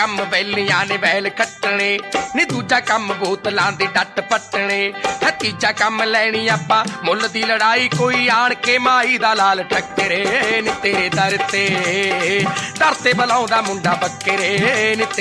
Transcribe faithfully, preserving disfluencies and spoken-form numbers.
ਕੰਮ ਵੈਲੀਆਂ ਨੇ ਵੈਲ ਖੱਟਣੇ ਨੀ ਦੂਜਾ ਕੰਮ ਬੋਤਲਾਂ ਦੇ ਡੱਟ ਪੱਟਣੇ ਹੈ ਤੀਜਾ ਕੰਮ ਲੈਣੀ ਆਪਾਂ ਮੁੱਲ ਦੀ ਲੜਾਈ ਕੋਈ ਆਣ ਕੇ ਮਾਈ ਦਾ ਲਾਲ ਟੱਕਰੇ ਨੀ ਤੇਰੇ ਦਰ ਤੇ ਦਰ ਤੇ ਬੁਲਾਉਂਦਾ ਮੁੰਡਾ ਬੱਕਰੇ ਨੀ